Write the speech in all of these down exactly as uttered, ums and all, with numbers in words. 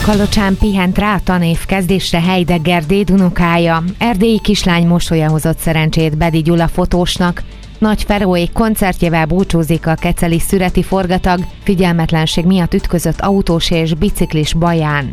Kalocsán pihent rá a tanév kezdésre Heidegger déd unokája. Erdélyi kislány mosolya hozott szerencsét Bedi Gyula fotósnak. Nagy Feróék koncertjével búcsúzik a keceli szüreti forgatag, figyelmetlenség miatt ütközött autós és biciklis baján.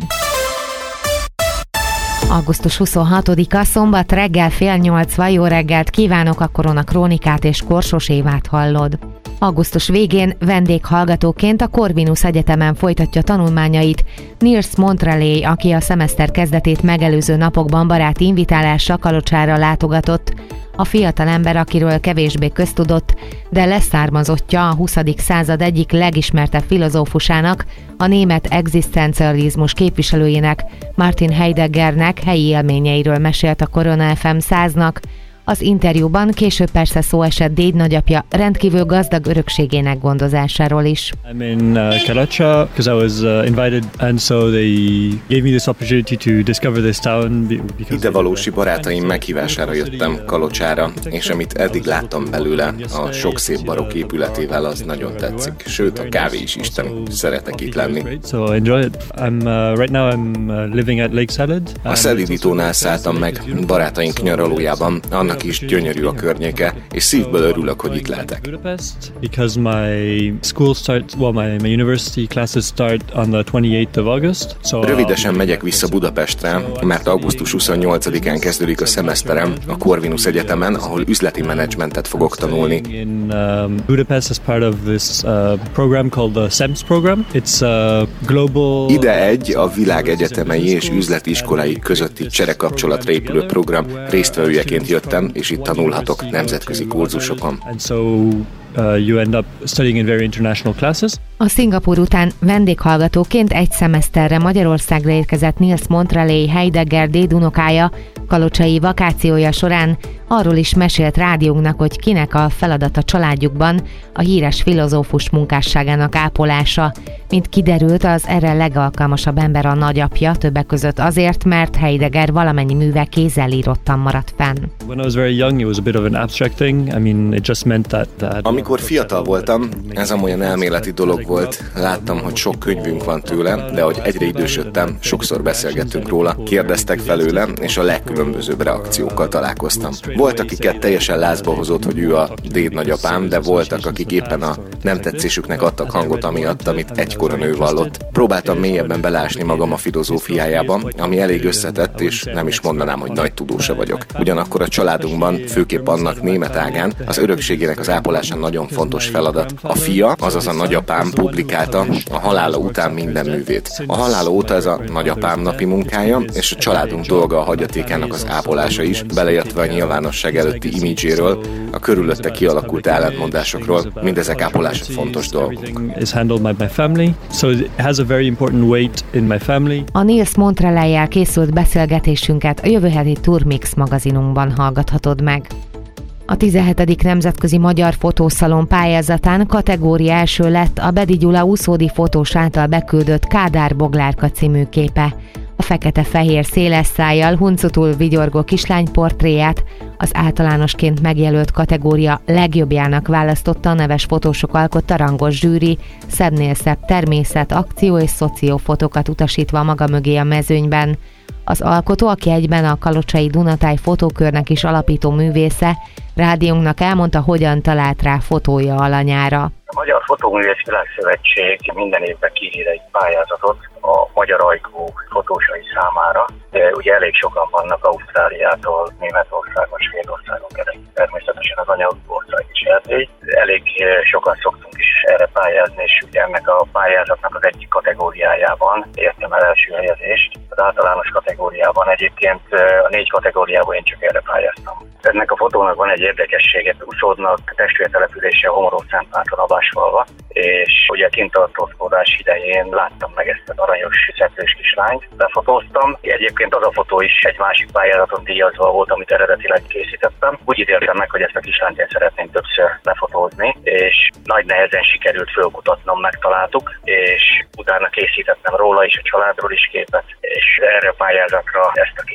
augusztus huszonhatodika szombat reggel fél nyolcvan, jó reggelt kívánok, a Korona Krónikát és Korsos Évát hallod. Augusztus végén vendéghallgatóként a Corvinus Egyetemen folytatja tanulmányait Nils Montrelé, aki a szemeszter kezdetét megelőző napokban baráti invitálásra Kalocsára látogatott. A fiatalember, akiről kevésbé köztudott, de leszármazottja a huszadik század egyik legismertebb filozófusának, a német egzisztencializmus képviselőjének, Martin Heideggernek helyi élményeiről mesélt a Korona ef em száznak. Az interjúban később persze szó esett déd nagyapja rendkívül gazdag örökségének gondozásáról is. I'm in uh, Kalocsa because I was uh, invited, and so they gave me this opportunity to discover this town. Idevalósi barátaim meghívására jöttem Kalocsára, és amit eddig láttam belőle, a sok szép barokk épületével, az nagyon tetszik. Sőt, a kávé is isteni. Szeretek itt lenni. So I enjoy it. I'm uh, right now I'm uh, living at Lake Salad. A Szelidítónál szálltam meg barátaink nyaralójában. Annak is gyönyörű a környéke, és szívből örülök, hogy itt lehetek. Because my school starts, well, my, my university classes start on the twenty-eighth of August. So rövidesen megyek vissza Budapestre, mert augusztus huszonnyolcadikán kezdődik a szemeszterem a Corvinus Egyetemen, ahol üzleti menedzsmentet fogok tanulni. In um, Budapest as part of this uh, program called the SEMS program. It's a global. Ide egy a világ egyetemei és üzleti iskolái közötti cserekapcsolatra épülő program résztvevőjeként jöttem, és itt tanulhatok nemzetközi kurzusokon. And so uh, you end up studying in very international classes. A Szingapúr után vendéghallgatóként egy szemeszterre Magyarországra érkezett Nils Montrelé, Heidegger déd unokája kalocsai vakációja során arról is mesélt rádiónknak, hogy kinek a feladata családjukban a híres filozófus munkásságának ápolása. Mint kiderült, az erre legalkalmasabb ember a nagyapja, többek között azért, mert Heidegger valamennyi műve kézzel írottan maradt fenn. When I was very young, it was a bit of an abstract thing. I mean, it just meant that, that Amikor fiatal voltam, ez amolyan elméleti dolog volt. Láttam, hogy sok könyvünk van tőle, de ahogy egyre idősödtem, sokszor beszélgettünk róla, kérdeztek felőlem, és a legkülönbözőbb reakciókkal találkoztam. Volt, akiket teljesen lázba hozott, hogy ő a déd nagyapám, de voltak, akik éppen a nem tetszésüknek adtak hangot amiatt, amit egykor a nő vallott. Próbáltam mélyebben belásni magam a filozófiájában, ami elég összetett, és nem is mondanám, hogy nagy tudósa vagyok. Ugyanakkor a családunkban, főképp annak német ágán, az örökségének az ápolása nagyon fontos feladat. A fia, azaz a nagyapám publikálta a halála után minden művét. A halála óta ez a nagyapám napi munkája, és a családunk dolga a hagyatékának az ápolása is, beleértve a nyilvánosság előtti imidzséről, a körülötte kialakult ellentmondásokról, mindezek ápolása fontos dolgok. A Nils Montrelé-jel készült beszélgetésünket a jövő heti Turmix magazinunkban hallgathatod meg. A tizenhetedik Nemzetközi Magyar Fotószalon pályázatán kategória első lett a Bedi Gyula úszódi fotós által beküldött Kádár Boglárka című képe. A fekete-fehér széles szájjal huncutul vigyorgó kislány portréját az általánosként megjelölt kategória legjobbjának választotta a neves fotósok alkotta rangos zsűri, szebbnél szebb természet, akció és szociófotókat utasítva maga mögé a mezőnyben. Az alkotó, aki egyben a kalocsai Dunatáj fotókörnek is alapító művésze, rádiónknak elmondta, hogyan talált rá fotója alanyára. A Magyar Fotóművész Világszövetség minden évben kiír egy pályázatot a magyar ajkú fotósai számára. De ugye elég sokan vannak Ausztráliától, Németországon, Svédországon keresztül, természetesen az anyaország is Erdély. Elég sokan szoktunk is erre pályázni, és ugye ennek a pályázatnak az egyik kategóriájában értem el első helyezést. Az általános kategóriában egyébként a négy kategóriában én csak erre pályáztam. Ennek a fotónak van egy érdekessége, úszódnak testvértelepülése a Homorod-Szentmárton a Básfalva, és ugye a kintartózkodás idején láttam meg ezt az aranyos szeplős kislányt, befotóztam. Egyébként az a fotó is egy másik pályázaton díjazva volt, amit eredetileg készítettem. Úgy ítéltem meg, hogy ezt a kislányt én szeretném többször befotózni, és nagy nehezen sikerült fölkutatnom, megtaláltuk, és utána készítettem róla és a családról is képet, és erre a pályázatra ezt a képet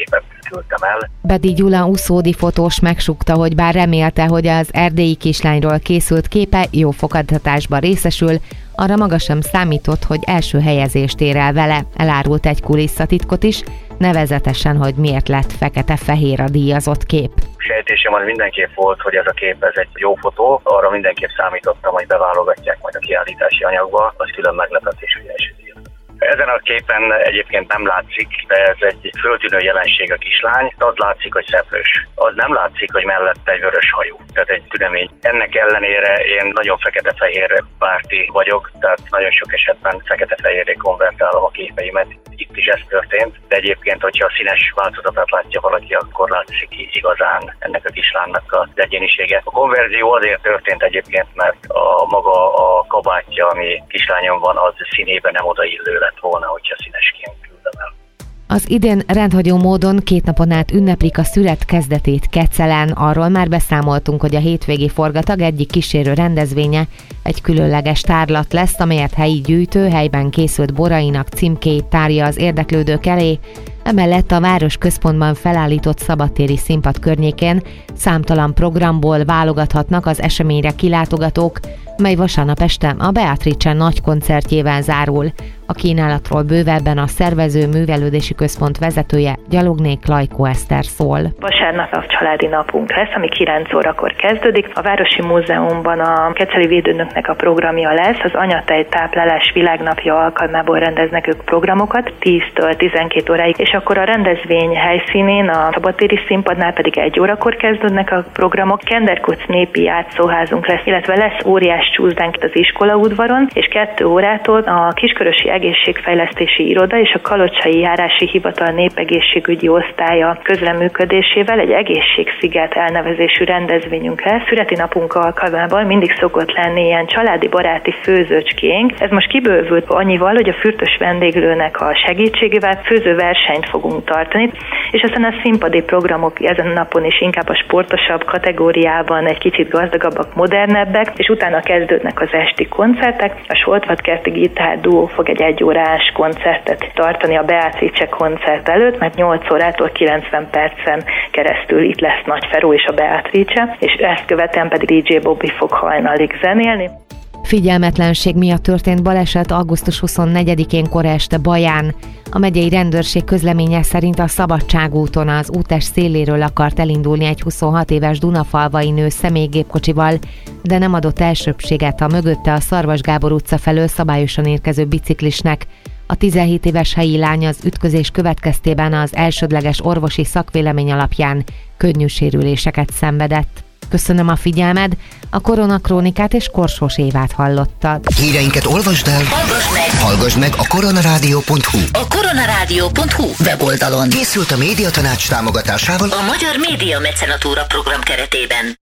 küldtem el. Bedi Gyula úszódi fotós megsúgta, hogy bár remélte, hogy az erdélyi kislányról készült képe jó fogadtatásban részesül, arra maga sem számított, hogy első helyezést ér el vele. Elárult egy kulisszatitkot is, nevezetesen, hogy miért lett fekete-fehér a díjazott kép. Sejtésem az mindenképp volt, hogy ez a kép ez egy jó fotó, arra mindenképp számítottam, hogy beválogatják majd a kiállítási anyagba, az külön meglepetés, hogy első díjat. Ezen a képen egyébként nem látszik, de ez egy föltűnő jelenség a kislány. Az látszik, hogy szeplős. Az nem látszik, hogy mellette egy vörös hajú. Tehát egy tünemény. Ennek ellenére én nagyon fekete-fehér párti vagyok, tehát nagyon sok esetben fekete-fehérre konvertálom a képeimet. Itt is ez történt, de egyébként, hogyha a színes változatát látja valaki, akkor látszik igazán ennek a kislánynak az egyénisége. A konverzió azért történt egyébként, mert a maga a kabátja, ami kislányon van, az színében nem odaillő lett volna, hogyha színesként küldem el. Az idén rendhagyó módon két napon át ünneplik a szület kezdetét Kecelen. Arról már beszámoltunk, hogy a hétvégi forgatag egyik kísérő rendezvénye egy különleges tárlat lesz, amelyet helyi gyűjtő helyben készült borainak címkéit tárja az érdeklődők elé. Emellett a városközpontban felállított szabadtéri színpad környékén számtalan programból válogathatnak az eseményre kilátogatók, mely vasárnap este a Beatrice nagy koncertjével zárul. A kínálatról bővebben a szervező művelődési központ vezetője, Gyalogné Lajkó Eszter szól. Vasárnap a családi napunk lesz, ami kilenc órakor kezdődik. A Városi Múzeumban a Keceli Védőnöknek a programja lesz, az anyatej táplálás világnapja alkalmából rendeznek ők programokat, tíztől tizenkét óráig, és akkor a rendezvény helyszínén, a szabadtéri színpadnál pedig egy órakor kezdődnek a programok. Kenderkuc népi játszóházunk lesz, illetve lesz óriás csúszdánk az iskolaudvaron, és kettő órától a Kiskörösi Egészségfejlesztési Iroda és a Kalocsai Járási Hivatal népegészségügyi osztálya közreműködésével egy egészségsziget elnevezésű rendezvényünk lesz. Születi napunk alkalmával mindig szokott lenni ilyen családi baráti főzőcskénk. Ez most kibővült annyival, hogy a fürtös vendéglőnek a segítségével főzőversenyt fogunk tartani, és aztán a színpadi programok ezen a napon is inkább a sportosabb kategóriában egy kicsit gazdagabbak, modernebbek, és utána kezdődnek az esti koncertek. A Soltvatkerti Gitár Duó fog egy egyórás koncertet tartani a Beatrice koncert előtt, mert nyolc órától kilencven percen keresztül itt lesz Nagy Feró és a Beatrice, és ezt követően pedig dé dzsé Bobby fog hajnalig zenélni. Figyelmetlenség miatt történt baleset augusztus huszonnegyedikén kora este Baján. A megyei rendőrség közleménye szerint a Szabadságúton az útes széléről akart elindulni egy huszonhat éves dunafalvai nő személygépkocsival, de nem adott elsőbbséget a mögötte a Szarvas Gábor utca felől szabályosan érkező biciklisnek. A tizenhét éves helyi lány az ütközés következtében az elsődleges orvosi szakvélemény alapján könnyű sérüléseket szenvedett. Köszönöm a figyelmed, a Koronakrónikát és Korsós Évát hallottad. Híreinket olvasd el, hallgass meg, hallgass meg a koronarádió pont hu. A koronarádió pont hu weboldalon. Készült a Médiatanács támogatásával a Magyar Média Mecenatúra program keretében.